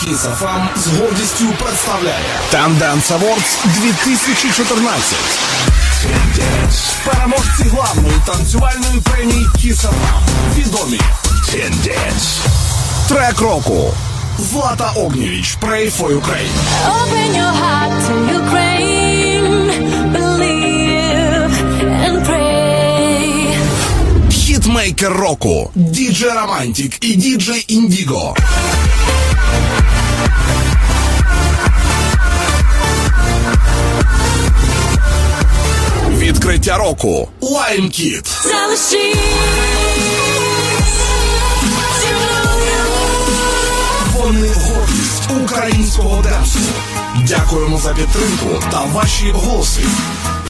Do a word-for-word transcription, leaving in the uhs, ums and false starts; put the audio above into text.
Kiss еф ем з гордістю представляє Tendance Awards дві тисячі чотирнадцять. Переможці главної танцювальної премії Kiss еф ем. Відомі Tendance. Трек року Злата Огнєвіч, Pray for Ukraine. Open your heart to Ukraine. Believe and pray. Хітмейкер року діджей Романтик і діджей Індіго. Відкриття року Lime Kid. Вони гордість українського денсу. Дякуємо за підтримку та ваші голоси.